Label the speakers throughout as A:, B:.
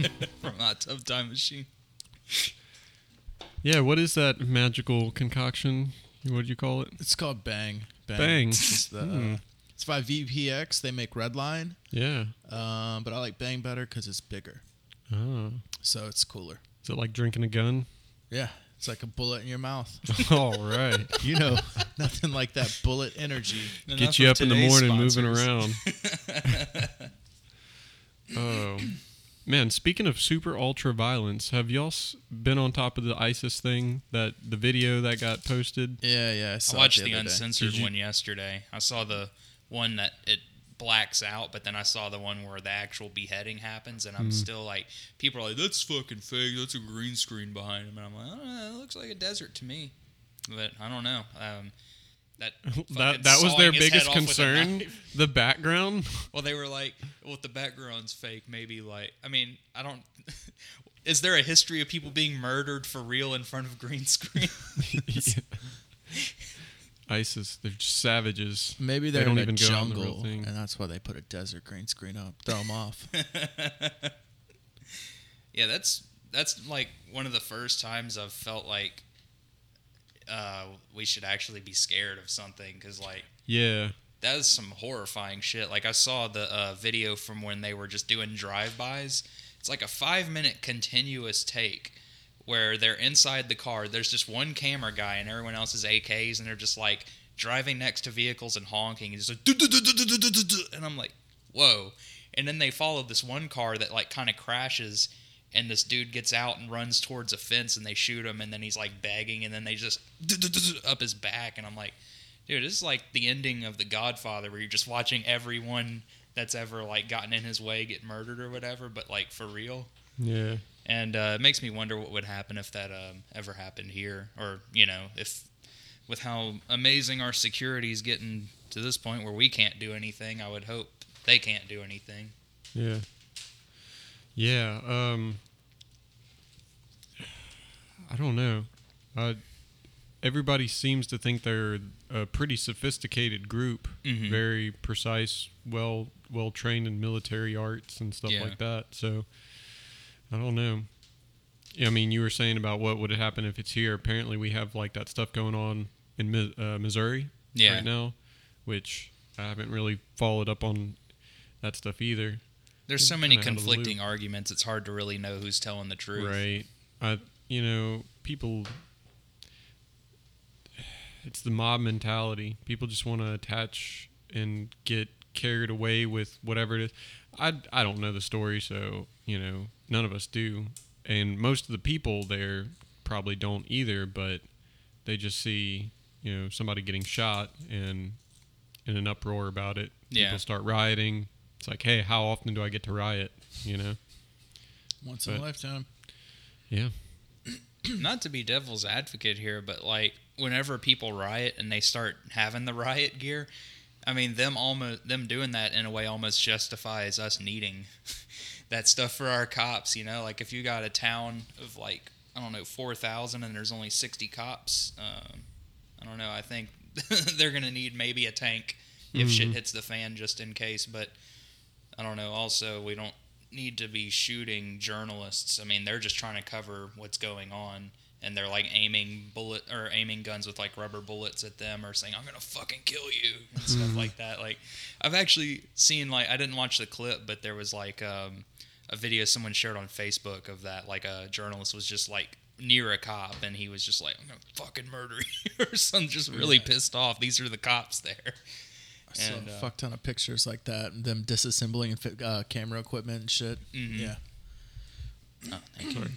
A: from Hot Tub Time Machine.
B: Yeah, what is that magical concoction? What do you call it?
C: It's called Bang.
B: Bang.
C: It's, it's by VPX. They make Redline.
B: Yeah.
C: But I like Bang better because it's bigger.
B: Oh.
C: So it's cooler.
B: Is it like drinking a gun?
C: Yeah. It's like a bullet in your mouth.
B: All right.
C: You know, nothing like that bullet energy.
B: Get you up in the morning moving around. Oh. Man, speaking of super ultra violence, have y'all been on top of the ISIS thing, the video that got posted?
C: Yeah.
A: I watched the uncensored one yesterday. I saw the one that it blacks out, but then I saw the one where the actual beheading happens, and I'm still like, people are like, that's fucking fake, that's a green screen behind him, and I'm like, I don't know, it looks like a desert to me, but I don't know.
B: That was their biggest concern, the background.
A: Well, they were like, well, if the background's fake, maybe like, I mean, I don't, is there a history of people being murdered for real in front of green screen?
B: ISIS, they're just savages.
C: Maybe they're
B: don't
C: in
B: even
C: a
B: go on the
C: jungle,
B: real thing.
C: and that's why they put a desert green screen up. Throw them off.
A: Yeah, that's like one of the first times I've felt like we should actually be scared of something, because like,
B: yeah,
A: that is some horrifying shit. Like, I saw the video from when they were just doing drive-bys. It's like a 5-minute continuous take where they're inside the car. There's just one camera guy and everyone else is AKs, and they're just like driving next to vehicles and honking. And just like, and I'm like, whoa. And then they follow this one car that like kind of crashes, and this dude gets out and runs towards a fence, and they shoot him, and then he's like begging, and then they just up his back. And I'm like, dude, this is like the ending of The Godfather, where you're just watching everyone that's ever like gotten in his way get murdered or whatever, but like for real.
B: yeah.
A: And it makes me wonder what would happen if that ever happened here, or, you know, if with how amazing our security is getting to this point where we can't do anything, I would hope they can't do anything.
B: Yeah. Yeah. I don't know. Everybody seems to think they're a pretty sophisticated group, very precise, well trained in military arts and stuff like that. So I don't know. I mean, you were saying about what would happen if it's here. Apparently, we have like that stuff going on in Missouri right now, which I haven't really followed up on that stuff either.
A: There's so many conflicting arguments. It's hard to really know who's telling the truth.
B: Right. People. It's the mob mentality. People just want to attach and get carried away with whatever it is. I don't know the story, so, none of us do. And most of the people there probably don't either, but they just see, somebody getting shot and in an uproar about it.
A: Yeah.
B: People start rioting. It's like, hey, how often do I get to riot,
C: Once in a lifetime.
B: Yeah.
A: Not to be devil's advocate here, but like whenever people riot and they start having the riot gear, I mean, them doing that in a way almost justifies us needing that stuff for our cops. Like if you got a town of like, I don't know, 4,000 and there's only 60 cops, I don't know. I think they're gonna need maybe a tank if shit hits the fan, just in case. But I don't know. Also, we don't need to be shooting journalists. I mean, they're just trying to cover what's going on, and they're like aiming guns with like rubber bullets at them, or saying, "I'm gonna fucking kill you," and stuff like that. Like, I've actually seen, like, I didn't watch the clip, but there was like a video someone shared on Facebook of that. Like, a journalist was just like near a cop, and he was just like, "I'm gonna fucking murder you," or something, just really pissed off. These are the cops there.
C: I saw a fuck ton of pictures like that, and them disassembling camera equipment and shit. Mm-hmm. Yeah.
A: Oh, thank you.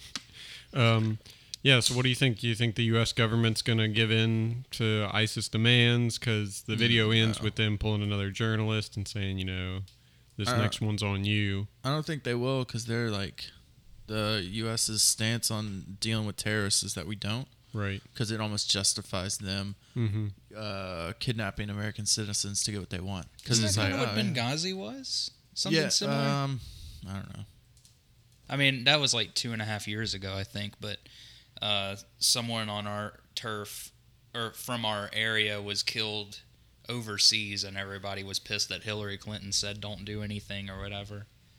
B: Yeah, so what do you think? Do you think the U.S. government's going to give in to ISIS demands? Because the video ends with them pulling another journalist and saying, this next one's on you.
C: I don't think they will, because they're like, the U.S.'s stance on dealing with terrorists is that we don't.
B: Right.
C: Because it almost justifies them kidnapping American citizens to get what they want.
A: Because it's like, what Benghazi was? Something similar?
C: I don't know.
A: I mean, that was like 2.5 years ago, I think. But someone on our turf, or from our area, was killed overseas, and everybody was pissed that Hillary Clinton said don't do anything or whatever.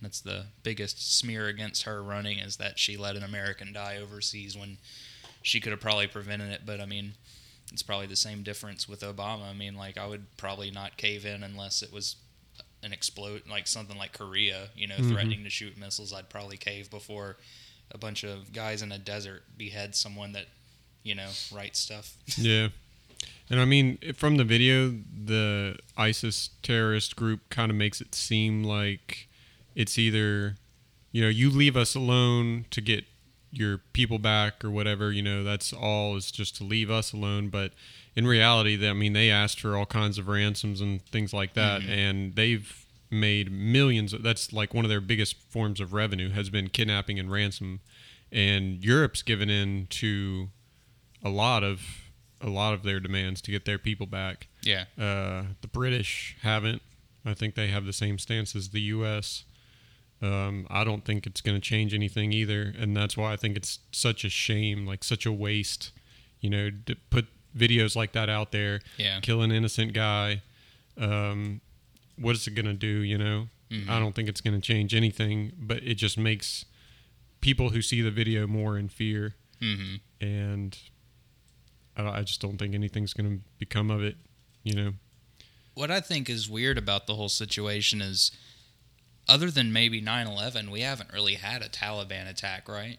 A: That's the biggest smear against her running, is that she let an American die overseas when she could have probably prevented it. But I mean, it's probably the same difference with Obama. I mean, like, I would probably not cave in unless it was an explode, like something like Korea, threatening to shoot missiles. I'd probably cave before a bunch of guys in a desert behead someone that, writes stuff.
B: Yeah. And I mean, from the video, the ISIS terrorist group kind of makes it seem like it's either, you leave us alone to get your people back or whatever, that's all, is just to leave us alone. But in reality, they asked for all kinds of ransoms and things like that, and they've made millions. That's like one of their biggest forms of revenue, has been kidnapping and ransom. And Europe's given in to a lot of their demands to get their people back.
A: Yeah.
B: The British haven't. I think they have the same stance as the U.S. I don't think it's going to change anything either, and that's why I think it's such a shame, like such a waste, to put videos like that out there, kill an innocent guy. What is it going to do, I don't think it's going to change anything, but it just makes people who see the video more in fear, and I just don't think anything's going to become of it,
A: What I think is weird about the whole situation is, other than maybe 9/11, we haven't really had a Taliban attack, right?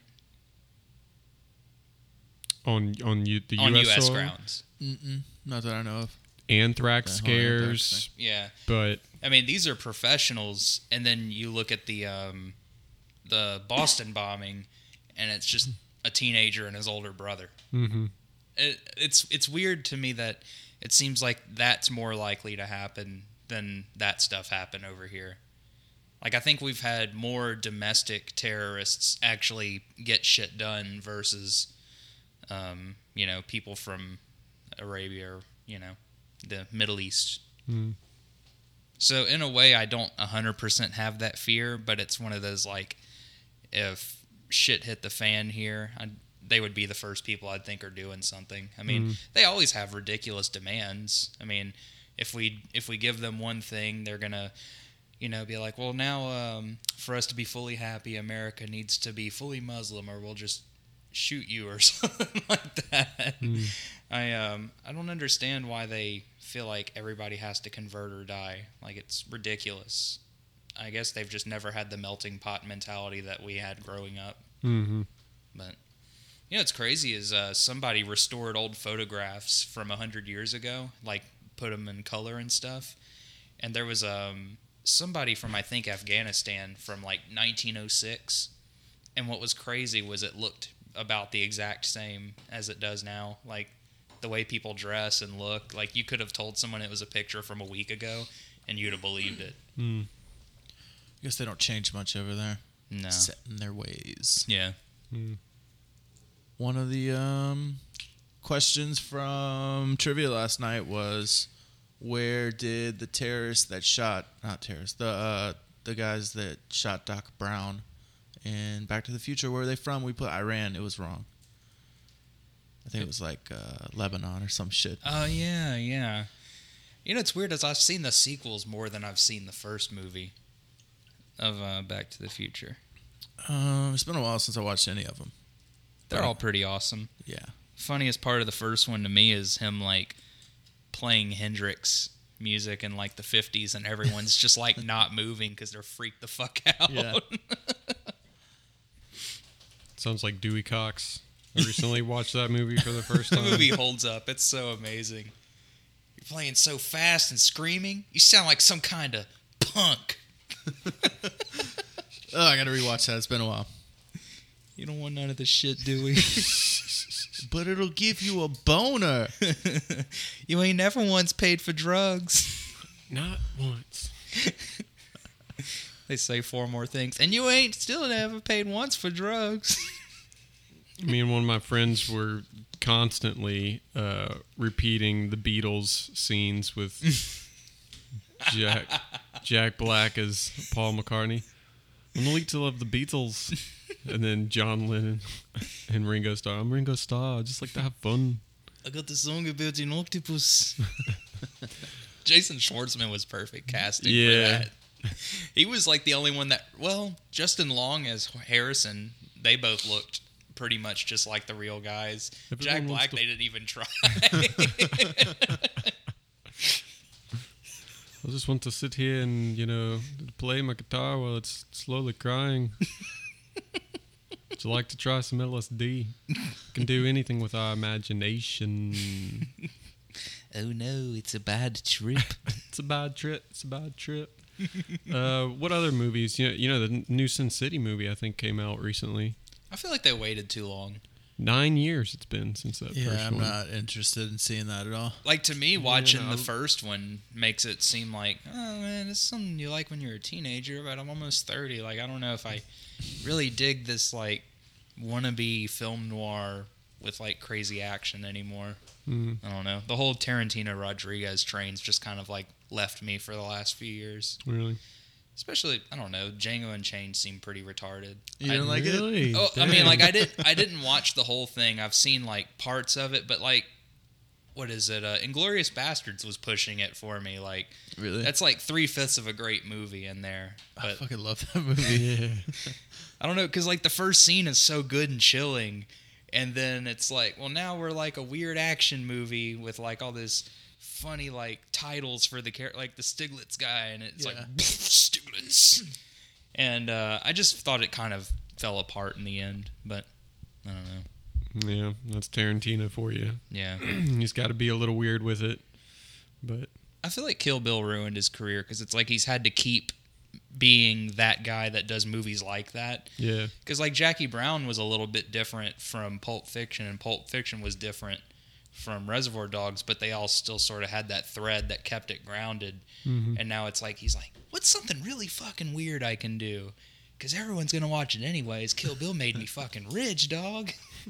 B: On the
A: on
B: U.S.
A: U.S.
B: soil?
A: grounds.
C: Not that I know of.
B: Anthrax
C: The whole
B: scares.
C: anthrax
A: Yeah.
B: But
A: I mean, these are professionals, and then you look at the Boston bombing, and it's just a teenager and his older brother. It's weird to me that it seems like that's more likely to happen than that stuff happen over here. Like, I think we've had more domestic terrorists actually get shit done versus, people from Arabia or, the Middle East. So in a way, I don't 100% have that fear, but it's one of those, like, if shit hit the fan here, they would be the first people I'd think are doing something. I mean, they always have ridiculous demands. I mean, if we give them one thing, they're gonna, be like, well, now for us to be fully happy, America needs to be fully Muslim, or we'll just shoot you or something like that. I don't understand why they feel like everybody has to convert or die. Like, it's ridiculous. I guess they've just never had the melting pot mentality that we had growing up. But it's crazy is somebody restored old photographs from 100 years ago, like put them in color and stuff. And there was somebody from, I think, Afghanistan from like 1906. And what was crazy was it looked about the exact same as it does now. Like, the way people dress and look, like, you could have told someone it was a picture from a week ago and you'd have believed it.
C: I guess they don't change much over there.
A: No.
C: Set in their ways.
A: Yeah.
C: One of the questions from trivia last night was, where did the terrorists that shot, not terrorists, the guys that shot Doc Brown in Back to the Future, where are they from? We put Iran. It was wrong. I think it was like Lebanon or some shit.
A: Oh, yeah. It's weird, as I've seen the sequels more than I've seen the first movie of Back to the Future.
C: It's been a while since I watched any of them.
A: They're all pretty awesome.
C: Yeah.
A: Funniest part of the first one to me is him, like, playing Hendrix music in, like, the 50s, and everyone's just, like, not moving because they're freaked the fuck out.
C: Yeah.
B: sounds like Dewey Cox. I recently watched that movie for the first
A: The
B: time.
A: movie holds up. It's so amazing. You're playing so fast and screaming. You sound like some kind of punk.
C: Oh, I gotta rewatch that. It's been a while.
A: You don't want none of this shit, Dewey.
C: But it'll give you a boner.
A: You ain't never once paid for drugs.
B: Not once.
A: They say 4 more things. And you ain't still never paid once for drugs.
B: Me and one of my friends were constantly repeating the Beatles scenes with Jack Black as Paul McCartney. I'm elite to love the Beatles. And then John Lennon and Ringo Starr. I'm Ringo Starr. I just like to have fun.
A: I got the song about an octopus. Jason Schwartzman was perfect casting for that. He was like the only one that, well, Justin Long as Harrison, they both looked pretty much just like the real guys.
B: Everyone
A: Jack
B: wants
A: Black,
B: to-
A: they didn't even try.
B: I just want to sit here and, play my guitar while it's slowly crying. Would you like to try some LSD? Can do anything with our imagination.
A: Oh no, it's a bad trip.
B: It's a bad trip. It's a bad trip. What other movies? The new Sin City movie, I think, came out recently.
A: I feel like they waited too long.
B: 9 years it's been since that
C: Yeah,
B: first
C: I'm
B: one.
C: not interested in seeing that at all.
A: Like, to me, watching
B: no.
A: the first one makes it seem like, oh man, this is something you like when you're a teenager, but I'm almost 30. Like, I don't know if I really dig this, like, wannabe film noir with, like, crazy action anymore.
B: Mm.
A: I don't know. The whole Tarantino Rodriguez train's just kind of, like, left me for the last few years.
B: Really?
A: Especially, I don't know, Django Unchained seemed pretty retarded.
C: You didn't like it?
B: Really?
A: Oh, I mean,
B: Dang.
A: like, I didn't watch the whole thing. I've seen, like, parts of it, but, like, what is it? Inglourious Bastards was pushing it for me. Like,
C: Really?
A: that's like 3/5 of a great movie in there.
C: I
A: But
C: fucking love that movie.
B: Yeah.
A: I don't know, because, like, the first scene is so good and chilling. And then it's like, well, now we're like a weird action movie with, like, all this funny, like, titles for the character, like the Stiglitz guy. And it's like,
C: Yeah.
A: Stiglitz. And I just thought it kind of fell apart in the end. But I don't know.
B: Yeah, that's Tarantino for you.
A: Yeah.
B: He's got to be a little weird with it. But
A: I feel like Kill Bill ruined his career because it's like he's had to keep being that guy that does movies like that.
B: yeah.
A: Because, like, Jackie Brown was a little bit different from Pulp Fiction, and Pulp Fiction was different from Reservoir Dogs, but they all still sort of had that thread that kept it grounded.
B: Mhm.
A: And now it's like he's like, what's something really fucking weird I can do? Because everyone's going to watch it anyways. Kill Bill made me fucking rich, dog.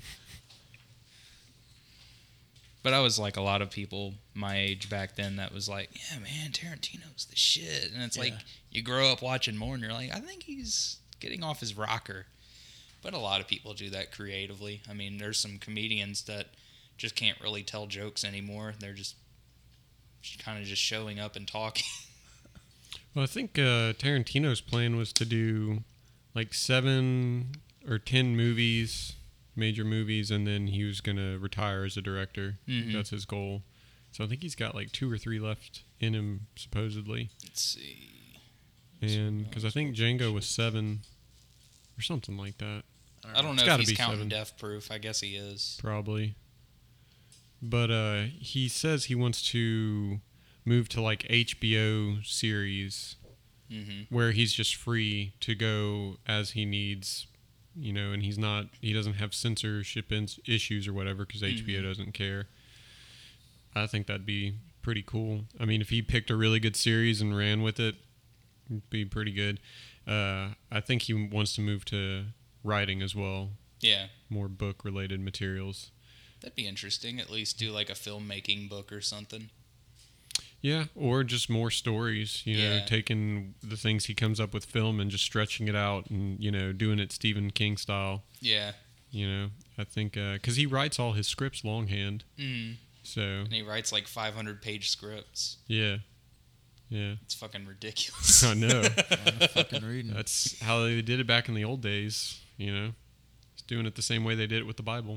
A: But I was like a lot of people my age back then that was like, yeah, man, Tarantino's the shit. And it's like
C: Yeah.
A: you grow up watching more and you're like, I think he's getting off his rocker. But a lot of people do that creatively. I mean, there's some comedians that just can't really tell jokes anymore. They're just kind of just showing up and talking.
B: Well, I think Tarantino's plan was to do like 7 or 10 movies, major movies, and then he was going to retire as a director.
A: Mhm.
B: That's his goal. So I think he's got like 2 or 3 left in him, supposedly.
A: Let's see.
B: And because I think Django was 7 or something like that,
A: I don't
B: It's
A: know if
B: gotta
A: he's
B: be
A: counting
B: 7.
A: Death Proof. I guess he is.
B: probably. But he says he wants to move to like HBO series
A: Mm-hmm.
B: where he's just free to go as he needs, and he doesn't have censorship issues or whatever because HBO doesn't care. I think that'd be pretty cool. I mean, if he picked a really good series and ran with it, it'd be pretty good. I think he wants to move to writing as well,
A: Yeah.
B: more book related materials.
A: That'd be interesting. At least do like a filmmaking book or something.
B: Yeah, or just more stories,
A: Yeah.
B: taking the things he comes up with film and just stretching it out and, doing it Stephen King style.
A: Yeah.
B: I think, because he writes all his scripts longhand.
A: Mm.
B: So,
A: And he writes like 500-page scripts.
B: yeah. Yeah.
A: It's fucking ridiculous.
B: I know.
C: I'm fucking reading.
B: That's how they did it back in the old days, Just doing it the same way they did it with the Bible.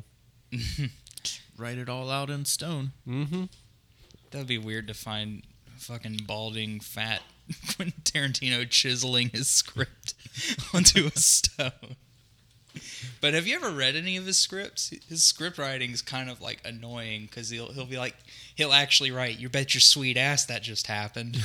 C: Write it all out in stone.
B: Mm-hmm.
A: That'd be weird to find fucking balding, fat Quentin Tarantino chiseling his script onto a stone. But have you ever read any of his scripts? His script writing's kind of like annoying because he'll be like, he'll actually write, "You bet your sweet ass that just happened."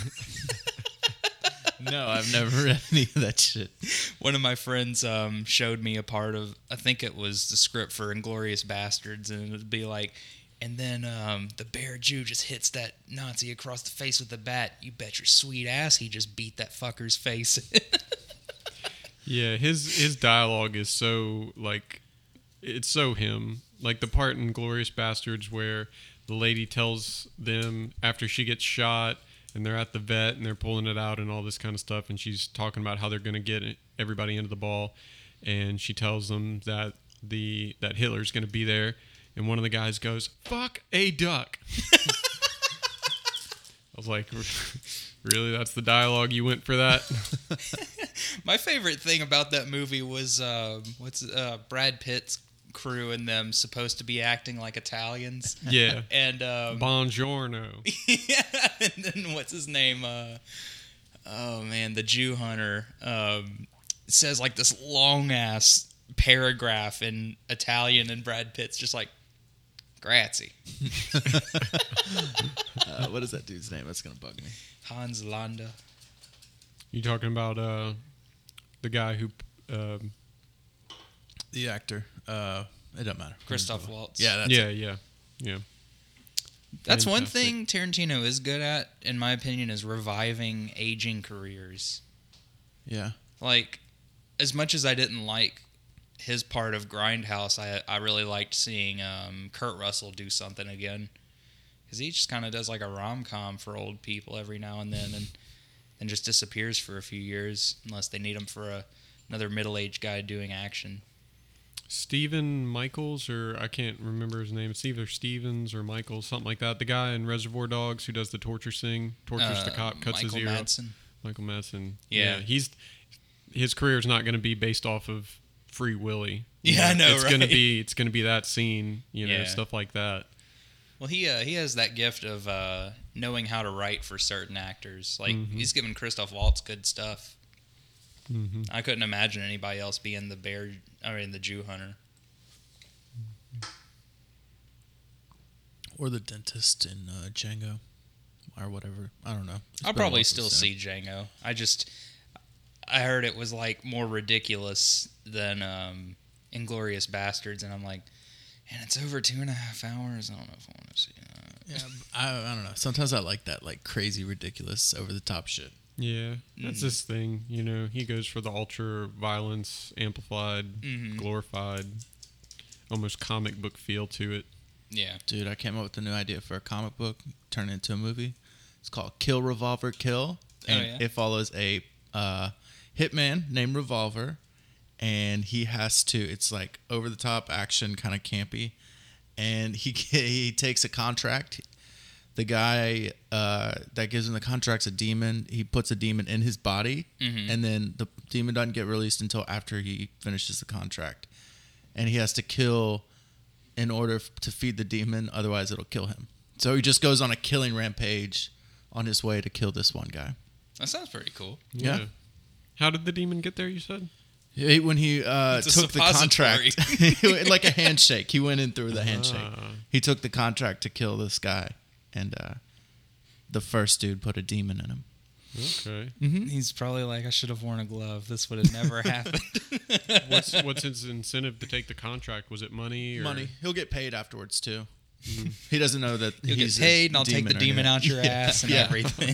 C: No, I've never read any of that shit.
A: One of my friends showed me a part of, I think it was the script for Inglourious Bastards, and it would be like, and then the bear Jew just hits that Nazi across the face with a bat. You bet your sweet ass he just beat that fucker's face in.
B: Yeah, his dialogue is so, like, it's so him. Like the part in Glorious Bastards where the lady tells them after she gets shot and they're at the vet and they're pulling it out and all this kind of stuff, and she's talking about how they're going to get everybody into the ball, and she tells them that that Hitler's going to be there, and one of the guys goes, "Fuck a duck." I was like, Really? That's the dialogue you went for that?
A: My favorite thing about that movie was Brad Pitt's crew and them supposed to be acting like Italians.
B: Yeah.
A: And
B: Buongiorno.
A: yeah, and then what's his name? Oh man, the Jew hunter says like this long ass paragraph in Italian, and Brad Pitt's just like, "Grazie."
C: What is that dude's name? That's gonna bug me.
A: Hans Landa.
B: You talking about the guy who
C: The actor. It doesn't matter.
A: Christoph Waltz.
C: Yeah, that's
B: yeah,
C: it.
B: yeah.
A: That's one
B: Fantastic.
A: thing Tarantino is good at, in my opinion, is reviving aging careers.
C: Yeah.
A: Like, as much as I didn't like his part of Grindhouse, I really liked seeing Kurt Russell do something again. Because he just kind of does like a rom-com for old people every now and then just disappears for a few years unless they need him for another middle-aged guy doing action.
B: Stephen Michaels, or I can't remember his name. It's either Stevens or Michaels, something like that. The guy in Reservoir Dogs who does the tortures the cop, cuts his ear off. Michael Madsen.
A: Yeah.
B: His career is not going to be based off of Free Willy.
A: Yeah, I know,
B: it's
A: right?
B: It's going to be that scene,
A: Yeah.
B: stuff like that.
A: Well, he has that gift of knowing how to write for certain actors. Like, he's given Christoph Waltz good stuff.
B: Mm-hmm.
A: I couldn't imagine anybody else being the Jew hunter.
C: Or the dentist in Django, or whatever. I don't know.
A: I'll probably still see Django. I heard it was like more ridiculous than Inglourious Bastards, and I'm like, and it's over 2.5 hours. I don't know if I want to see that.
C: Yeah, I don't know. Sometimes I like that, like crazy, ridiculous, over the top shit.
B: Yeah, that's his thing. He goes for the ultra violence, amplified, glorified, almost comic book feel to it.
A: Yeah.
C: Dude, I came up with a new idea for a comic book, turn it into a movie. It's called Kill Revolver Kill, and it follows a hitman named Revolver, and he has to. It's like over the top action, kind of campy, and he takes a contract. The guy that gives him the contract's a demon. He puts a demon in his body, and then the demon doesn't get released until after he finishes the contract. And he has to kill in order to feed the demon, otherwise it'll kill him. So he just goes on a killing rampage on his way to kill this one guy.
A: That sounds pretty cool.
C: Yeah.
B: How did the demon get there, you said?
C: When he took the contract, like a handshake. He went in through the handshake. He took the contract to kill this guy. And the first dude put a demon in him.
B: Okay.
A: He's probably like, I should have worn a glove. This would have never happened.
B: What's his incentive to take the contract? Was it money? Or?
C: Money. He'll get paid afterwards, too. He doesn't know that
A: You'll
C: he's
A: get paid,
C: a
A: and I'll take the demon out your ass and everything.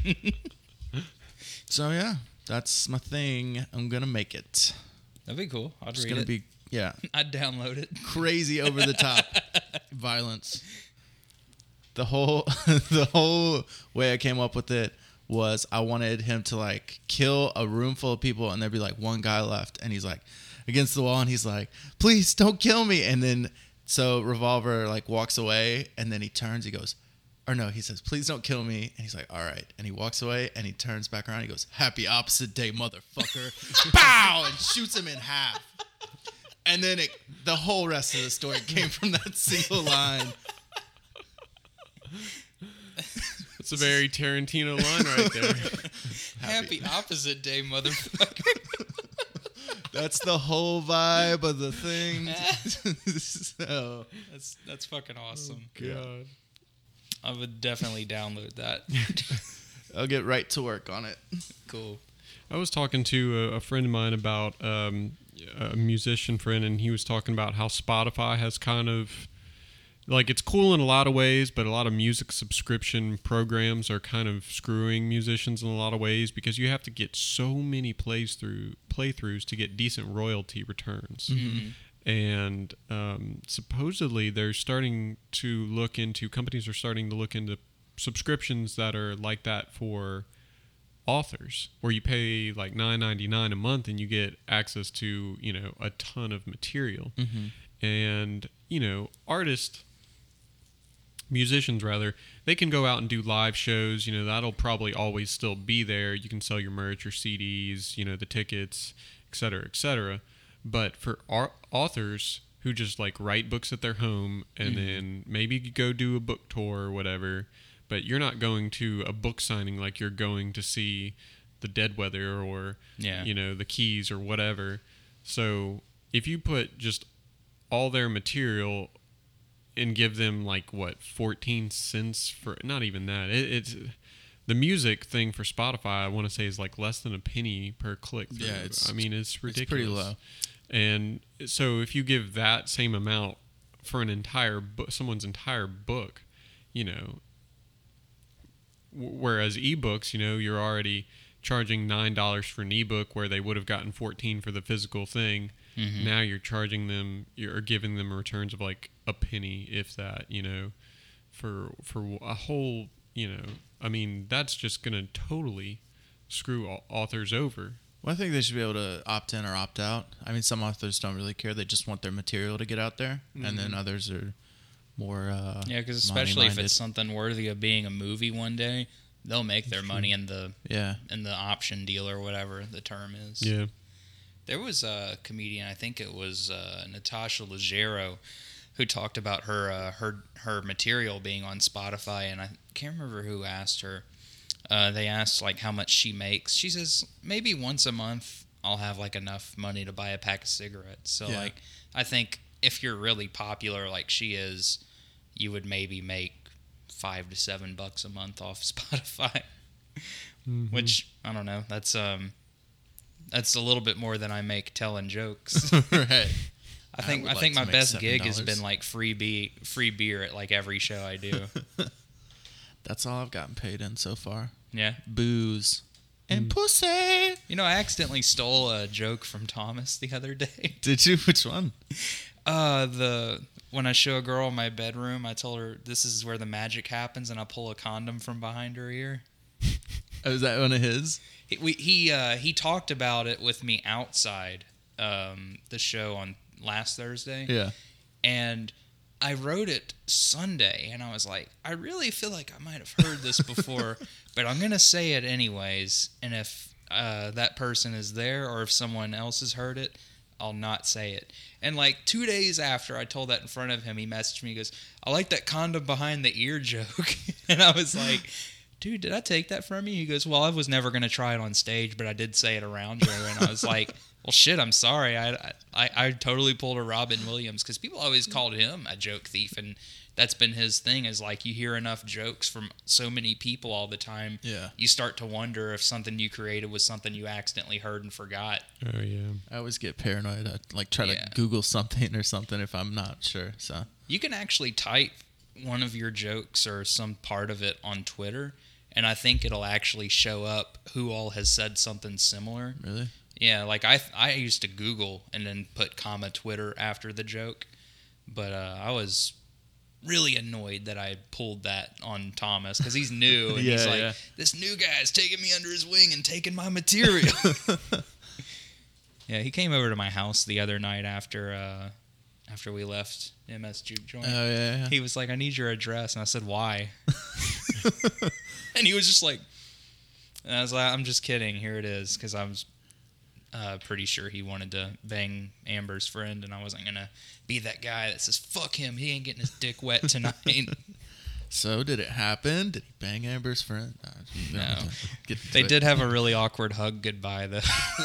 C: So, yeah, that's my thing. I'm going to make it.
A: That'd be cool. I'd
C: It's
A: read
C: going
A: it.
C: to be,
A: I'd download it.
C: crazy over the top violence. The whole way I came up with it was I wanted him to like kill a room full of people and there'd be like one guy left and he's like against the wall and he's like, please don't kill me. And then so Revolver like walks away and then he turns, he goes, or no, he says, please don't kill me. And he's like, all right. And he walks away and he turns back around. He goes, happy opposite day, motherfucker. Pow! And shoots him in half. And then the whole rest of the story came from that single line.
B: It's a very Tarantino line right there.
A: Happy opposite day, motherfucker.
C: That's the whole vibe of the thing. So,
A: That's fucking awesome.
B: God.
A: I would definitely download that.
C: I'll get right to work on it.
A: Cool.
B: I was talking to a friend of mine about a musician friend, and he was talking about how Spotify has kind of like it's cool in a lot of ways, but a lot of music subscription programs are kind of screwing musicians in a lot of ways because you have to get so many playthroughs to get decent royalty returns. And supposedly companies are starting to look into subscriptions that are like that for authors, where you pay like $9.99 a month and you get access to a ton of material. And artists, musicians rather, they can go out and do live shows. You know, that'll probably always still be there. You can sell your merch, your CDs, you know, the tickets, et cetera, et cetera. But for authors who just like write books at their home and then maybe go do a book tour or whatever, but you're not going to a book signing like you're going to see the Dead Weather or, you know, the Keys or whatever. So if you put just all their material and give them like what 14 cents for, not even that, it's the music thing for Spotify, I want to say is like less than a penny per click through.
C: Yeah,
B: I mean, it's ridiculous.
C: It's pretty low.
B: And so if you give that same amount for an entire book, someone's entire book, you know, whereas ebooks, you know, you're already charging $9 for an ebook where they would have gotten 14 for the physical thing. Now you're charging them, you're giving them returns of like a penny, if that, you know, for a whole, you know, I mean, that's just going to totally screw authors over.
C: Well, I think they should be able to opt in or opt out. I mean, some authors don't really care. They just want their material to get out there. And then others are more
A: yeah, because especially if it's something worthy of being a movie one day, they'll make their money in the option deal or whatever the term is.
B: Yeah.
A: There was a comedian, I think it was Natasha Leggero, who talked about her material being on Spotify, and I can't remember who asked her. They asked like how much she makes. She says maybe once a month I'll have like enough money to buy a pack of cigarettes. So like I think if you're really popular like she is, you would maybe make $5 to $7 a month off Spotify. Which I don't know. That's a little bit more than I make telling jokes.
C: Right.
A: I think my best gig has been like free beer at like every show I do.
C: That's all I've gotten paid in so far.
A: Yeah.
C: Booze and pussy.
A: You know, I accidentally stole a joke from Thomas the other day.
C: Did you? Which one?
A: When I show a girl in my bedroom, I told her this is where the magic happens, and I pull a condom from behind her ear.
C: Oh, is that one of his?
A: He talked about it with me outside the show on last Thursday.
C: Yeah.
A: And I wrote it Sunday, and I was like, I really feel like I might have heard this before, but I'm going to say it anyways. And if that person is there or if someone else has heard it, I'll not say it. And like 2 days after I told that in front of him, he messaged me, he goes, I like that condom behind the ear joke. And I was like, dude, did I take that from you? He goes, well, I was never going to try it on stage, but I did say it around you. And I was like, well, shit, I'm sorry. I totally pulled a Robin Williams because people always called him a joke thief. And that's been his thing is like you hear enough jokes from so many people all the time.
C: Yeah.
A: You start to wonder if something you created was something you accidentally heard and forgot.
B: Oh, yeah.
C: I always get paranoid. I like try to Google something or something if I'm not sure. So
A: you can actually type one of your jokes or some part of it on Twitter, and I think it'll actually show up who all has said something similar.
C: Really?
A: Yeah, like I used to Google and then put comma Twitter after the joke, but I was really annoyed that I pulled that on Thomas because he's new and he's like, this new guy's taking me under his wing and taking my material. Yeah, he came over to my house the other night after we left MS Juke Joint.
C: Oh, yeah.
A: He was like, I need your address. And I said, why? And he was just like, and I was like, I'm just kidding. Here it is. Because I was pretty sure he wanted to bang Amber's friend. And I wasn't going to be that guy that says, fuck him. He ain't getting his dick wet tonight.
C: So did it happen? Did he bang Amber's friend?
A: No. They did have a really awkward hug goodbye, though.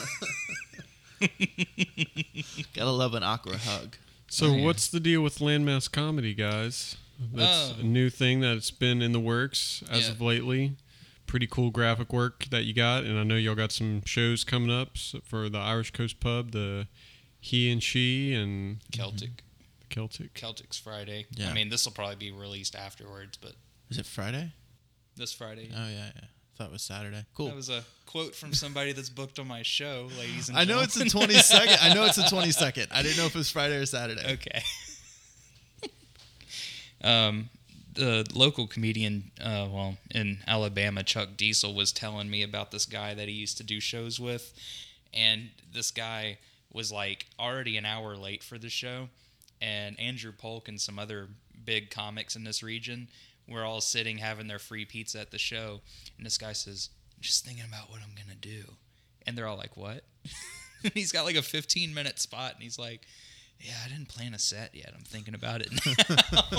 C: Gotta love an awkward hug.
B: So what's the deal with Landmass Comedy, guys? That's a new thing that's been in the works as of lately. Pretty cool graphic work that you got, and I know y'all got some shows coming up for the Irish Coast Pub, the He and She, and Celtic's
A: Friday.
C: Yeah.
A: I mean, this will probably be released afterwards, but
C: is it Friday?
A: This Friday.
C: Oh yeah. I thought it was Saturday. Cool.
A: That was a quote from somebody that's booked on my show, ladies and
C: gentlemen. I know it's the 22nd. I know it's the 22nd. I didn't know if it was Friday or Saturday.
A: Okay. The local comedian, in Alabama, Chuck Diesel, was telling me about this guy that he used to do shows with, and this guy was like already an hour late for the show, and Andrew Polk and some other big comics in this region were all sitting having their free pizza at the show, and this guy says, "Just thinking about what I'm gonna do," and they're all like, "What?" He's got like a 15-minute spot, and he's like, "Yeah, I didn't plan a set yet. I'm thinking about it now."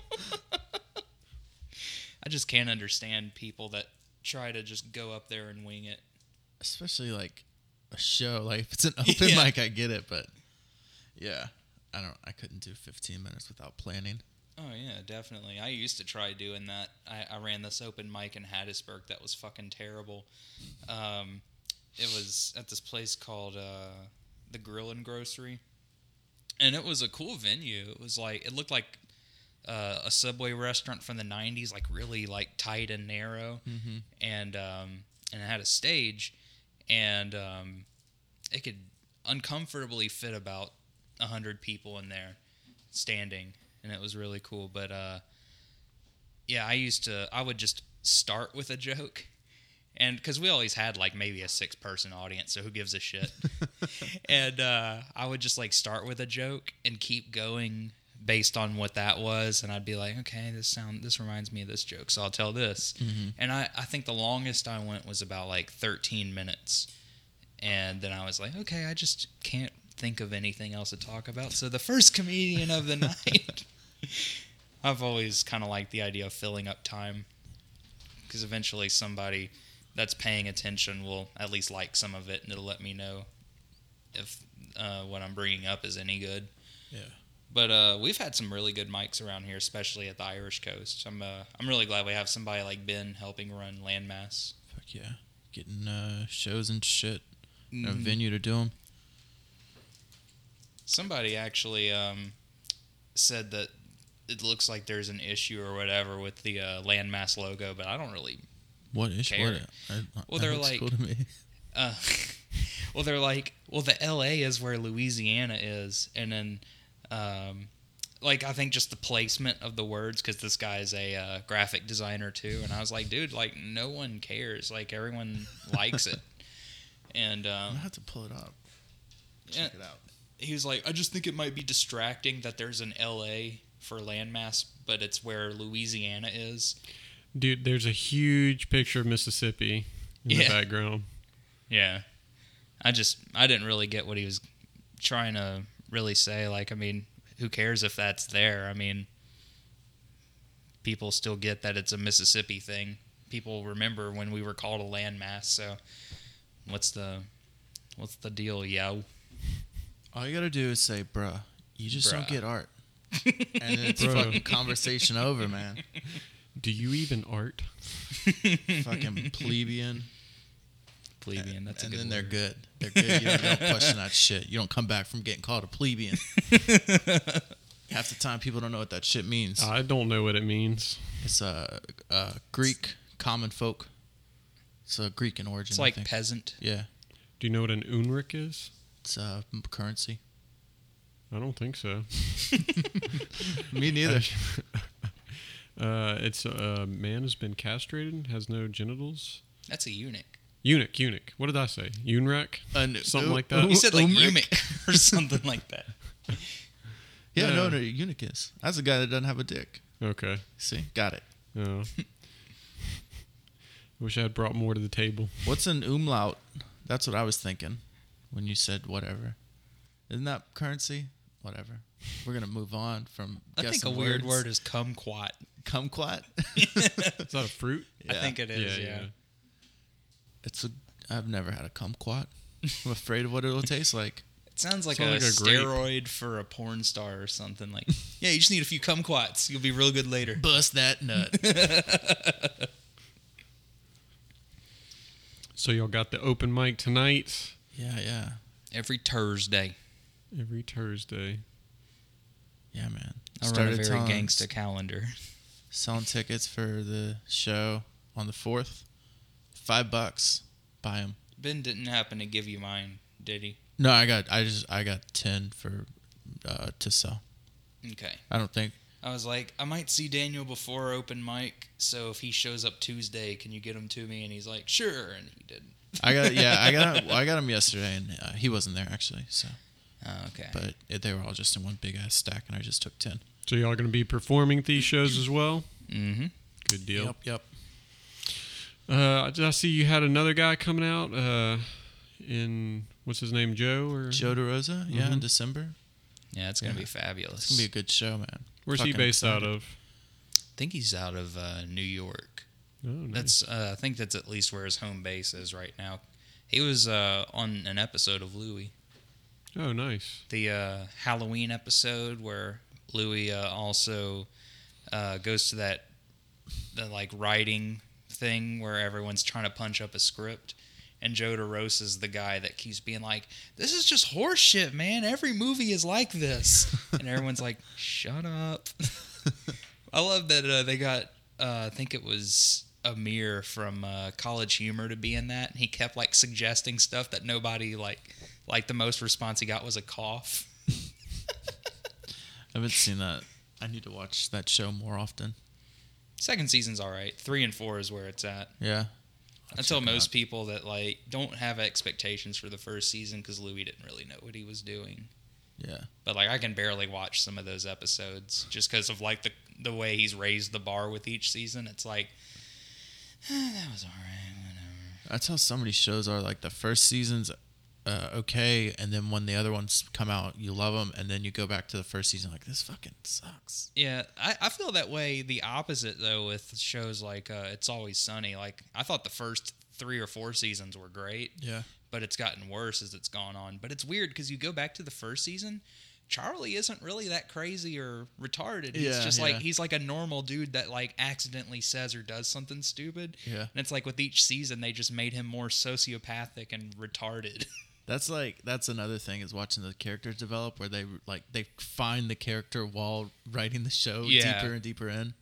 A: I just can't understand people that try to just go up there and wing it.
C: Especially like a show. Like if it's an open mic, I get it, but yeah, I couldn't do 15 minutes without planning.
A: Oh yeah, definitely. I used to try doing that. I ran this open mic in Hattiesburg that was fucking terrible. It was at this place called the Grill and Grocery, and it was a cool venue. It was like, it looked like a Subway restaurant from the 90s, like really like tight and narrow, and it had a stage, and it could uncomfortably fit about 100 people in there standing, and it was really cool. But yeah, I would just start with a joke, and because we always had like maybe a 6-person audience, so who gives a shit? And I would just like start with a joke and keep going based on what that was, and I'd be like, okay, this reminds me of this joke, so I'll tell this. And I think the longest I went was about like 13 minutes, and then I was like, okay, I just can't think of anything else to talk about, so the first comedian of the night. I've always kind of liked the idea of filling up time, because eventually somebody that's paying attention will at least like some of it, and it'll let me know if what I'm bringing up is any good.
C: Yeah.
A: But we've had some really good mics around here, especially at the Irish Coast. I'm really glad we have somebody like Ben helping run Landmass.
C: Fuck yeah. Getting shows and shit. A venue to do them.
A: Somebody actually said that it looks like there's an issue or whatever with the Landmass logo, but I don't really
C: What issue?
A: care.
C: Well,
A: they're like,
C: cool to me.
A: well, they're like, well, the LA is where Louisiana is, and then like I think just the placement of the words, because this guy's a graphic designer too, and I was like, dude, like no one cares, like everyone likes it, and
C: I'm gonna have to pull it up. Check it out.
A: He was like, I just think it might be distracting that there's an LA for Landmass, but it's where Louisiana is.
B: Dude, there's a huge picture of Mississippi in the background.
A: Yeah. I didn't really get what he was trying to really say. Like, I mean, who cares if that's there? I mean, people still get that it's a Mississippi thing. People remember when we were called a landmass, so what's the deal, yo?
C: All you gotta do is say, bruh, you just don't get art. And then it's
B: Bro.
C: fucking conversation over, man.
B: Do you even art?
C: Fucking plebeian.
A: Plebeian, that's a
C: and
A: good
C: then
A: word.
C: they're good. They're good. You don't question that shit. You don't come back from getting called a plebeian. Half the time, people don't know what that shit means.
B: I don't know what it means.
C: It's a Greek common folk. It's a Greek in origin.
A: It's
C: I
A: like
C: think.
A: peasant.
C: Yeah,
B: Do you know what an unrik is?
C: it's currency.
B: I don't think so.
C: Me neither.
B: It's a man who's been castrated, has no genitals.
A: That's a eunuch.
B: Eunuch. What did I say? Unrak? Something like that.
A: You said like
C: Umric.
A: eunuch or something like that.
C: Yeah,
B: Yeah.
C: no, eunuch is. That's a guy that doesn't have a dick.
B: Okay.
C: See, got it.
B: Oh. Wish I had brought more to the table.
C: What's an umlaut? That's what I was thinking when you said whatever. Isn't that currency? Whatever. We're gonna move on from.
A: I think a
C: guessing
A: weird
C: words.
A: word is kumquat.
C: Kumquat.
B: Is that a fruit?
A: I think it is, yeah.
C: I've never had a kumquat. I'm afraid of what it'll taste like.
A: It sounds like
B: Sounds
A: a
B: like a grape.
A: steroid for a porn star or something. Like, yeah, you just need a few kumquats. You'll be real good later.
C: Bust that nut.
B: So y'all got the open mic tonight.
C: Yeah.
A: Every Thursday.
B: Every Thursday.
C: Yeah, man.
A: I run a very gangsta calendar.
C: Selling tickets for the show on the 4th. $5. Buy them.
A: Ben didn't happen to give you mine, did he?
C: No, I got 10 for to sell.
A: Okay.
C: I don't think.
A: I was like, I might see Daniel before open mic, so if he shows up Tuesday, can you get him to me? And he's like, sure, and he didn't.
C: I got him yesterday, and he wasn't there actually. So
A: Oh, okay.
C: But they were all just in one big ass stack, and I just took 10.
B: So y'all going to be performing at these shows as well?
A: Mm-hmm.
B: Good deal.
C: Yep.
B: I see you had another guy coming out in, what's his name, Joe? Or
C: Joe DeRosa, in December.
A: Yeah, it's going to be fabulous.
C: It's going to be a good show, man.
B: Where's he based out of?
A: I think he's out of New York.
B: Oh, nice.
A: That's I think that's at least where his home base is right now. He was on an episode of Louie.
B: Oh, nice.
A: The Halloween episode where Louie also goes to the writing thing where everyone's trying to punch up a script, and Joe DeRosa is the guy that keeps being like, "This is just horse shit, man. Every movie is like this," and everyone's like, "Shut up." I love that they got I think it was Amir from College Humor to be in that, and he kept suggesting stuff that nobody like the most response he got was a cough.
C: I haven't seen that. I need to watch that show more often.
A: Second season's all right. 3 and 4 is where it's at.
C: Yeah.
A: I tell most people that don't have expectations for the first season because Louis didn't really know what he was doing.
C: Yeah.
A: But I can barely watch some of those episodes just because of the way he's raised the bar with each season. It's that was all right, whatever.
C: That's how so many shows are. The first season's okay, and then when the other ones come out, you love them, and then you go back to the first season this fucking sucks.
A: Yeah, I feel that way the opposite, though, with shows like It's Always Sunny. I thought the first 3 or 4 seasons were great.
C: Yeah.
A: But it's gotten worse as it's gone on. But it's weird because you go back to the first season, Charlie isn't really that crazy or retarded. He's just he's a normal dude that accidentally says or does something stupid.
C: Yeah.
A: And it's with each season they just made him more sociopathic and retarded.
C: That's another thing is watching the characters develop where they find the character while writing the show deeper and deeper in.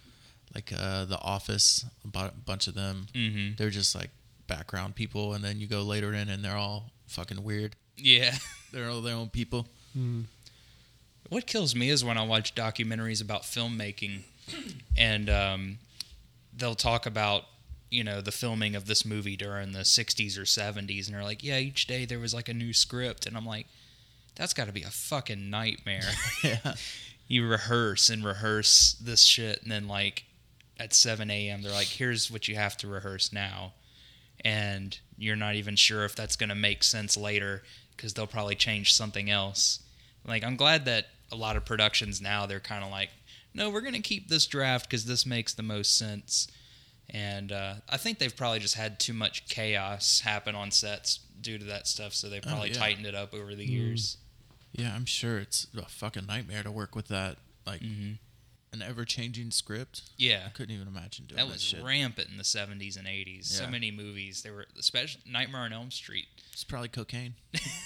C: The Office, a bunch of them. Mm-hmm. They're just background people, and then you go later in and they're all fucking weird.
A: Yeah.
C: They're all their own people.
B: Mm.
A: What kills me is when I watch documentaries about filmmaking and they'll talk about, the filming of this movie during the 60s or 70s, and they're like, yeah, each day there was a new script, and I'm like, that's got to be a fucking nightmare.
C: Yeah.
A: You rehearse this shit, and then at 7 a.m. they're like, here's what you have to rehearse now. And you're not even sure if that's going to make sense later because they'll probably change something else. I'm glad that a lot of productions now, they're kind of no, we're going to keep this draft because this makes the most sense. And I think they've probably just had too much chaos happen on sets due to that stuff, so they probably tightened it up over the years.
C: Yeah, I'm sure it's a fucking nightmare to work with that. An ever-changing script.
A: Yeah.
C: I couldn't even imagine doing
A: that
C: that
A: was
C: shit.
A: Rampant in the 70s and 80s. So many movies. They were, especially Nightmare on Elm Street.
C: It's probably cocaine.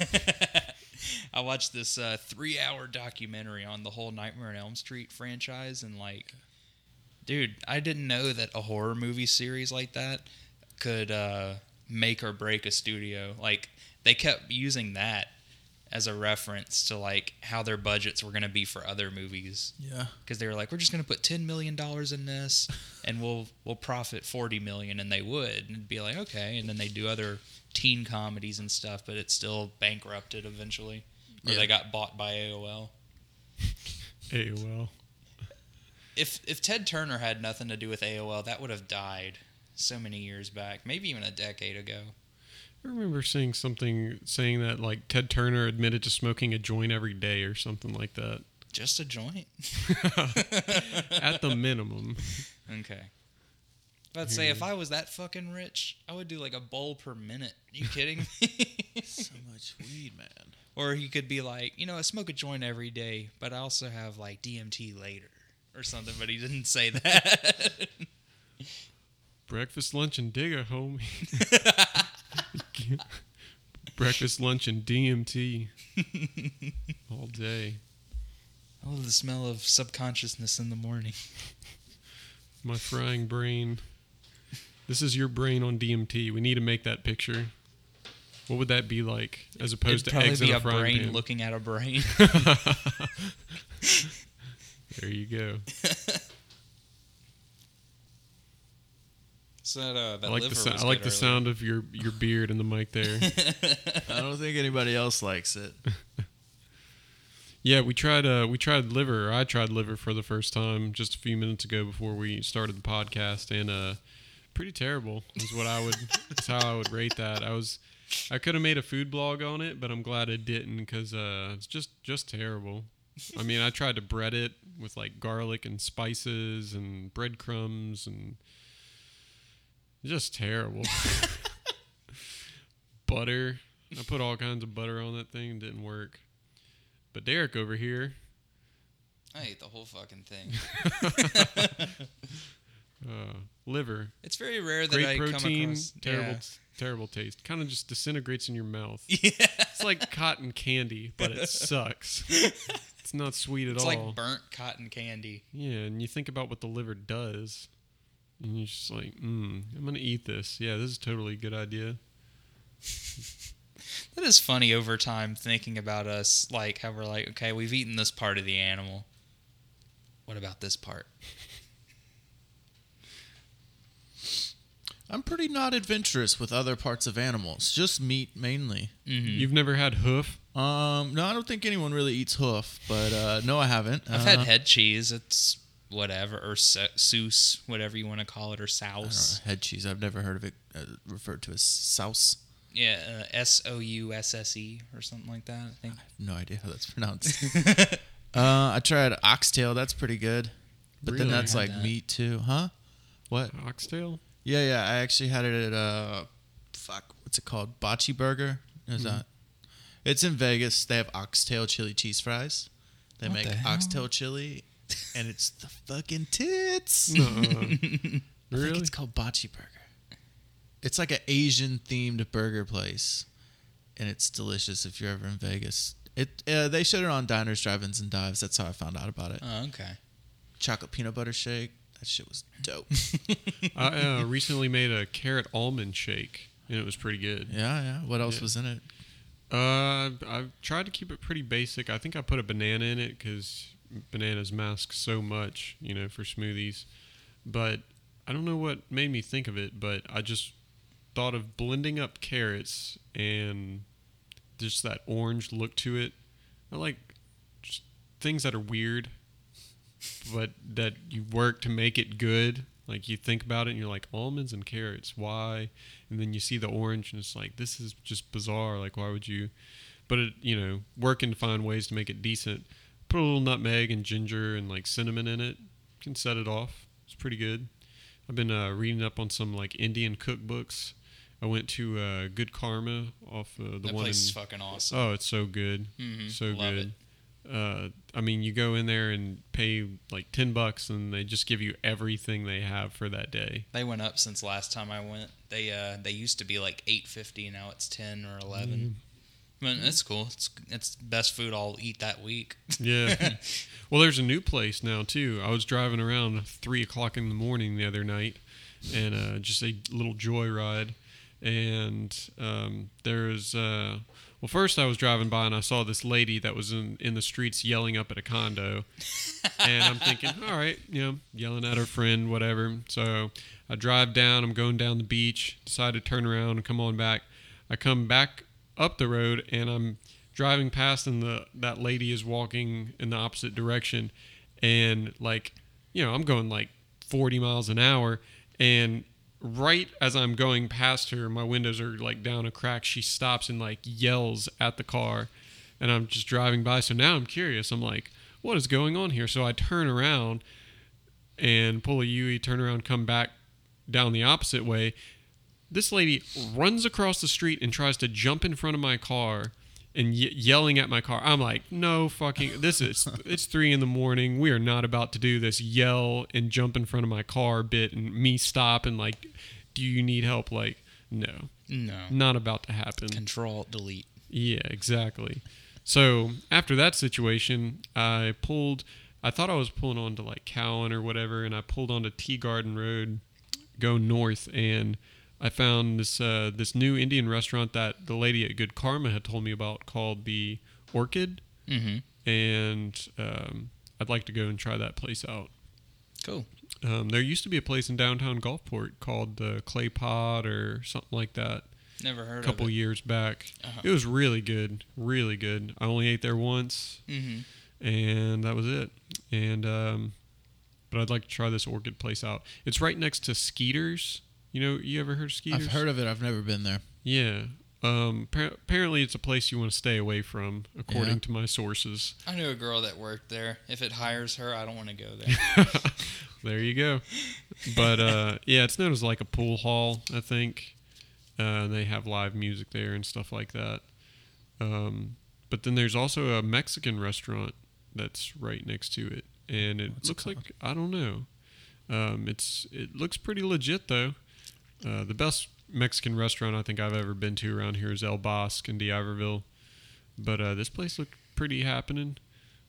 A: I watched this 3-hour documentary on the whole Nightmare on Elm Street franchise, and dude, I didn't know that a horror movie series like that could make or break a studio. They kept using that as a reference to how their budgets were going to be for other movies.
C: Yeah.
A: Because they were we're just going to put $10 million in this and we'll profit $40 million, and they would. And it'd be okay. And then they do other teen comedies and stuff, but it still bankrupted eventually. Or they got bought by AOL.
B: AOL.
A: If Ted Turner had nothing to do with AOL, that would have died so many years back, maybe even a decade ago.
B: I remember seeing something saying that Ted Turner admitted to smoking a joint every day or something like that.
A: Just a joint?
B: At the minimum.
A: Okay. I'd say if I was that fucking rich, I would do a bowl per minute. Are you kidding me?
C: So much weed, man.
A: Or he could be I smoke a joint every day, but I also have DMT later or something, but he didn't say that.
B: Breakfast, lunch, and digger, homie. Breakfast, lunch, and DMT all day.
A: I love the smell of subconsciousness in the morning.
B: My frying brain. This is your brain on DMT. We need to make that picture. What would that be like as opposed
A: It'd
B: to eggs in a
A: probably
B: frying
A: be a
B: pan?
A: brain looking at a brain.
B: There you go.
A: So that
B: I like
A: liver
B: the
A: was
B: I like
A: good
B: the
A: earlier.
B: sound of your beard in the mic there.
C: I don't think anybody else likes it.
B: Yeah, we tried liver. I tried liver for the first time just a few minutes ago before we started the podcast, and pretty terrible is what is how I would rate that. I could have made a food blog on it, but I'm glad I didn't because it's just terrible. I mean, I tried to bread it with like garlic and spices and breadcrumbs and just terrible. Butter. I put all kinds of butter on that thing. Didn't work. But Derek over here.
A: I ate the whole fucking thing.
B: Liver.
A: It's very rare that
B: Great
A: I
B: protein,
A: come across.
B: terrible taste. Kind of just disintegrates in your mouth.
A: Yeah.
B: It's like cotton candy, but it sucks. It's not sweet at
A: It's
B: all.
A: like burnt cotton candy.
B: Yeah, and you think about what the liver does, and you're just like, I'm going to eat this. Yeah, this is totally a good idea.
A: That is funny over time thinking about us, like how we're like, okay, we've eaten this part of the animal. What about this part?
C: I'm pretty not adventurous with other parts of animals, just meat mainly.
A: Mm-hmm.
B: You've never had hoof?
C: No, I don't think anyone really eats hoof, but no, I haven't.
A: I've had head cheese. It's whatever, or souse, whatever you want to call it, or souse.
C: Head cheese. I've never heard of it referred to as souse.
A: Yeah, SOUSSE or something like that, I think.
C: I have no idea how that's pronounced. I tried oxtail. That's pretty good. But
B: Really?
C: then that's
A: I
C: like
A: had that.
C: meat too. Huh? What?
B: Oxtail?
C: Yeah. I actually had it at what's it called? Bocce Burger. Is that? It's in Vegas. They have oxtail chili cheese fries. They
A: What
C: make
A: the hell?
C: oxtail chili, and it's the fucking tits.
B: Really?
C: I think it's called Bocce Burger. It's like an Asian themed burger place, and it's delicious if you're ever in Vegas. They showed it on Diners, Drive-Ins, and Dives. That's how I found out about it.
A: Oh, okay.
C: Chocolate peanut butter shake. That shit was dope.
B: I recently made a carrot almond shake, and it was pretty good.
C: Yeah. What else
B: Yeah.
C: was in it?
B: I've tried to keep it pretty basic. I think I put a banana in it because bananas mask so much, for smoothies. But I don't know what made me think of it, but I just thought of blending up carrots and just that orange look to it. I like just things that are weird, but that you work to make it good. Like you think about it and you're like, almonds and carrots, why? And then you see the orange and it's like, this is just bizarre. Like, why would you? But working to find ways to make it decent. Put a little nutmeg and ginger and like cinnamon in it. You can set it off. It's pretty good. I've been reading up on some like Indian cookbooks. I went to Good Karma off the
A: That
B: one
A: place is
B: in.
A: fucking awesome.
B: Oh, it's so good.
A: Mhm.
B: So
A: Love
B: good. I mean, you go in there and pay like $10, and they just give you everything they have for that day.
A: They went up since last time I went. They used to be like $8.50. Now it's 10 or 11. But it's cool. It's best food I'll eat that week.
B: Yeah. Well, there's a new place now too. I was driving around 3:00 in the morning the other night, and just a little joyride, and there's. Well, first I was driving by and I saw this lady that was in the streets yelling up at a condo. And I'm thinking, all right, yelling at her friend, whatever. So I drive down. I'm going down the beach. Decide to turn around and come on back. I come back up the road and I'm driving past and that lady is walking in the opposite direction. And I'm going like 40 miles an hour. And right as I'm going past her, my windows are like down a crack. She stops and like yells at the car, and I'm just driving by. So now I'm curious. I'm like, what is going on here? So I turn around and pull a U-turn, turn around, come back down the opposite way. This lady runs across the street and tries to jump in front of my car and yelling at my car. I'm like, no fucking, it's 3 a.m. We are not about to do this yell and jump in front of my car bit and me stop and like, do you need help? Like, no, not about to happen.
A: Control Delete.
B: Yeah, exactly. So after that situation, I thought I was pulling onto like Cowan or whatever, and I pulled onto Tea Garden Road, go north, and I found this new Indian restaurant that the lady at Good Karma had told me about called the Orchid, and I'd like to go and try that place out.
A: Cool.
B: There used to be a place in downtown Gulfport called the Clay Pot or something like that.
A: Never heard of it.
B: A couple years back.
A: Uh-huh.
B: It was really good, really good. I only ate there once. and that was it. And but I'd like to try this orchid place out. It's right next to Skeeter's. You know, you ever heard of Skeeter's?
C: I've heard of it. I've never been there.
B: Yeah. Apparently, it's a place you want to stay away from, according to my sources.
A: I knew a girl that worked there. If it hires her, I don't want to go there.
B: There you go. But yeah, it's known as like a pool hall, I think. They have live music there and stuff like that. But then there's also a Mexican restaurant that's right next to it, and it looks like, I don't know. It looks pretty legit though. The best Mexican restaurant I think I've ever been to around here is El Bosque in D'Iberville. But this place looked pretty happening.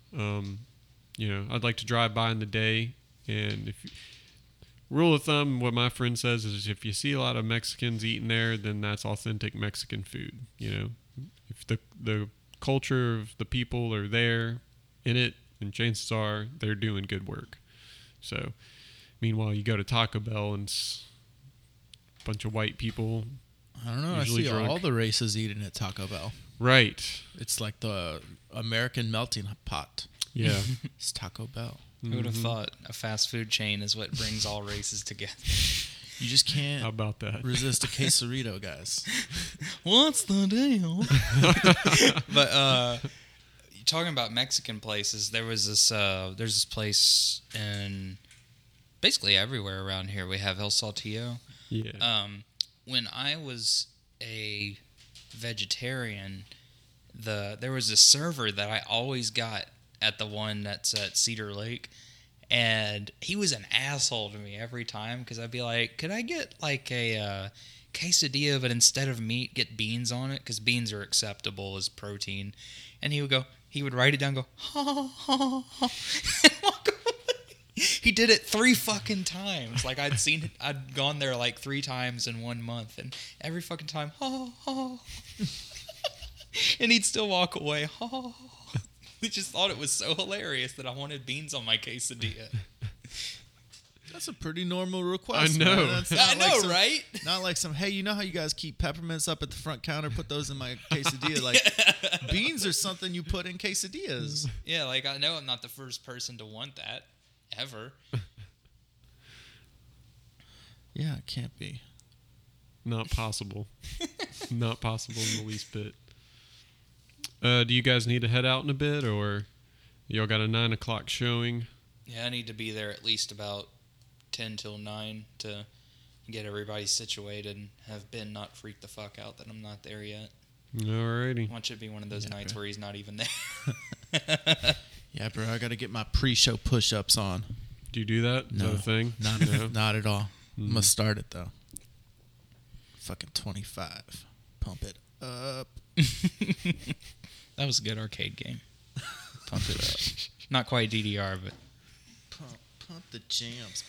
B: You know, I'd like to drive by in the day, and rule of thumb, what my friend says is if you see a lot of Mexicans eating there, then that's authentic Mexican food. You know, if the culture of the people are there in it, then chances are they're doing good work. So, meanwhile, you go to Taco Bell and it's a bunch of white people.
C: I don't know. I see all the races eating at Taco Bell.
B: Right.
C: It's like the American melting pot.
B: Yeah.
C: It's Taco Bell.
A: Who would have thought a fast food chain is what brings all races together?
C: You just can't
B: How about that?
C: resist a quesarito, guys.
A: What's the deal? But talking about Mexican places, there's this place in basically everywhere around here. We have El Saltillo.
B: Yeah.
A: When I was a vegetarian, there was a server that I always got at the one that's at Cedar Lake, and he was an asshole to me every time because I'd be like, could I get like a quesadilla, but instead of meat, get beans on it, because beans are acceptable as protein. And he would write it down, go ha ha ha ha, and walk away. He did it 3 fucking times. Like I'd gone there like 3 times in 1 month, and every fucking time ha ha, and he'd still walk away ha. We just thought it was so hilarious that I wanted beans on my quesadilla.
C: That's a pretty normal request.
B: I know.
C: Man. That's not
A: I know, right?
C: Not like some, hey, you know how you guys keep peppermints up at the front counter? Put those in my quesadilla. Like, beans are something you put in quesadillas.
A: Yeah, like I know I'm not the first person to want that, ever.
C: Yeah, it can't be.
B: Not possible. Not possible in the least bit. Do you guys need to head out in a bit, or y'all got a 9 o'clock showing?
A: Yeah, I need to be there at least about 10 till 9 to get everybody situated and have Ben not freak the fuck out that I'm not there yet.
B: Alrighty.
A: I want it to be one of those nights where he's not even there.
C: Yeah, bro, I got to get my pre-show push-ups on.
B: Do you do that? Is that a thing?
C: Not at all. I'm going to start it, though. Fucking 25. Pump it up.
A: That was a good arcade game. Pump it up. Not quite DDR, but
C: Pump the jams.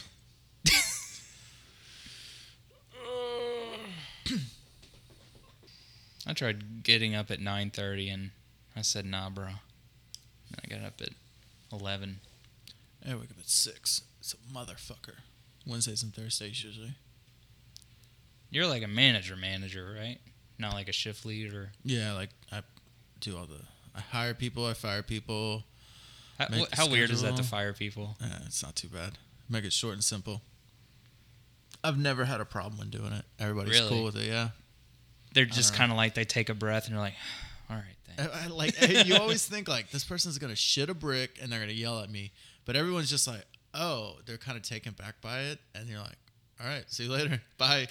A: I tried getting up at 9:30 and I said, nah, bro. And I got up at 11.
C: I wake up at 6. It's a motherfucker. Wednesdays and Thursdays usually.
A: You're like a manager, right? Not like a shift lead or...
C: Yeah, like I do I hire people, I fire people.
A: How weird is that to
C: schedule.
A: fire people?
C: It's not too bad. Make it short and simple. I've never had a problem when doing it. Everybody's
A: Really?
C: cool with it, yeah.
A: They're just kind of like, they take a breath and they're like, all right, thanks.
C: You always think like this person's gonna shit a brick and they're gonna yell at me, but everyone's just like, oh, they're kind of taken back by it, and you're like, all right, see you later, bye.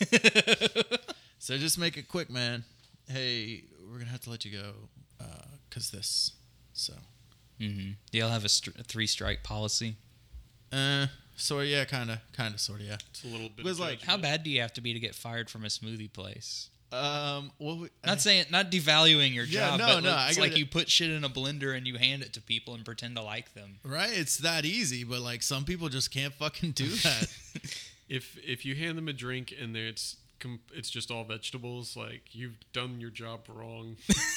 C: So just make it quick, man. Hey, we're gonna have to let you go because this. So.
A: Mm-hmm. Do y'all have a 3-strike policy?
C: So yeah, kind of, sort of, yeah.
B: It's a little bit.
C: It was like,
A: How bad do you have to be to get fired from a smoothie place?
C: well,
A: Not devaluing your
C: Yeah,
A: job,
C: no,
A: but
C: no, I
A: it's
C: get
A: like
C: it.
A: you put shit in a blender and you hand it to people and pretend to like them.
C: right? It's that easy, but like some people just can't fucking do that.
B: if you hand them a drink and it's just all vegetables, like you've done your job wrong.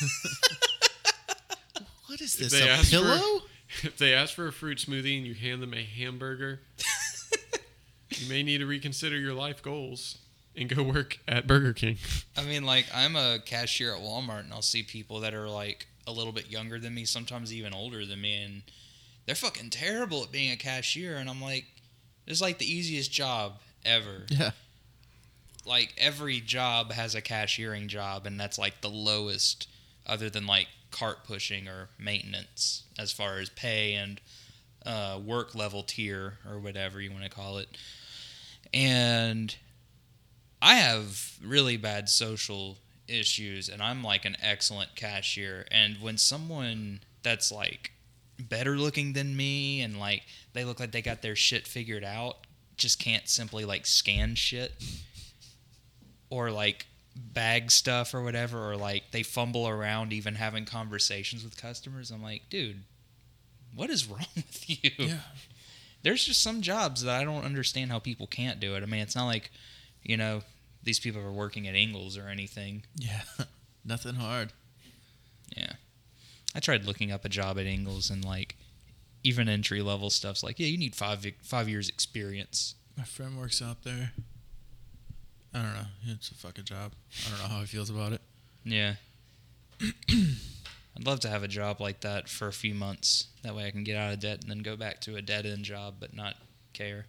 C: What is this?
B: They
C: A
B: ask
C: pillow?
B: If they ask for a fruit smoothie and you hand them a hamburger, you may need to reconsider your life goals and go work at Burger King.
A: I mean, like, I'm a cashier at Walmart, and I'll see people that are like, a little bit younger than me, sometimes even older than me, and they're fucking terrible at being a cashier. And I'm like, it's like the easiest job ever.
C: Yeah.
A: Like, every job has a cashiering job, and that's like the lowest, other than like cart pushing or maintenance, as far as pay and work level tier or whatever you want to call it. And I have really bad social issues, and I'm like an excellent cashier. And when someone that's like better looking than me and like they look like they got their shit figured out just can't simply like scan shit or like bag stuff or whatever, or like they fumble around even having conversations with customers, I'm like, dude, what is wrong with you?
C: Yeah.
A: There's just some jobs that I don't understand how people can't do it. I mean, it's not like, you know, these people are working at Ingles or anything.
C: Yeah. Nothing hard.
A: Yeah. I tried looking up a job at Ingles, and like even entry level stuff's like, yeah, you need 5 years experience.
C: My friend works out there. I don't know. It's a fucking job. I don't know how he feels about it.
A: Yeah. I'd love to have a job like that for a few months. That way I can get out of debt and then go back to a dead-end job but not care.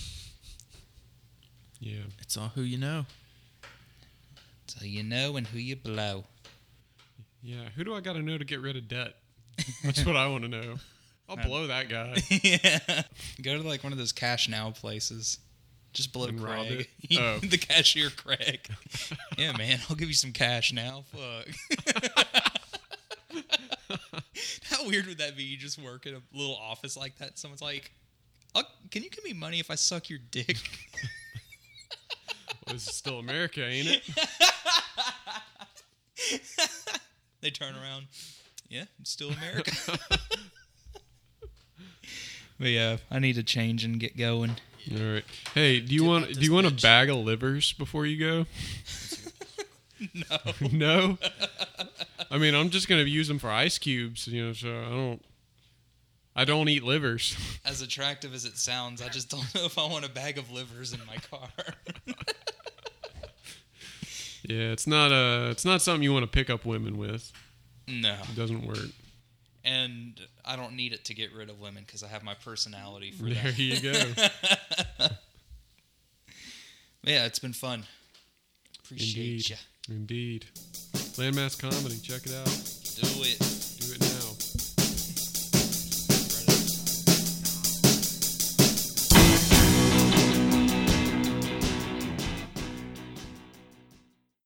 B: Yeah.
C: It's all who you know.
A: So you know and who you blow.
B: Yeah. Who do I got to know to get rid of debt? That's what I want to know. I'll blow that guy.
A: Yeah. Go to like one of those Cash Now places. Just blow
B: And rob
A: Craig.
B: it? Oh.
A: The cashier Craig. Yeah, man, I'll give you some cash now. Fuck. How weird would that be? You just work in a little office like that. Someone's like, can you give me money if I suck your dick?
B: Well, this is still America, ain't it?
A: They turn around. Yeah, it's still America. But yeah, I need to change and get going.
B: All right. Hey, do you want a bag of livers before you go?
A: No.
B: No. I mean, I'm just gonna use them for ice cubes, you know. So I don't eat livers.
A: As attractive as it sounds, I just don't know if I want a bag of livers in my car.
B: Yeah, it's not something you want to pick up women with.
A: No.
B: It doesn't work.
A: And I don't need it to get rid of women because I have my personality for
B: There
A: that.
B: you go.
A: Yeah, it's been fun. Appreciate
B: Indeed.
A: ya.
B: Indeed. Landmass Comedy. Check it out.
A: Do it.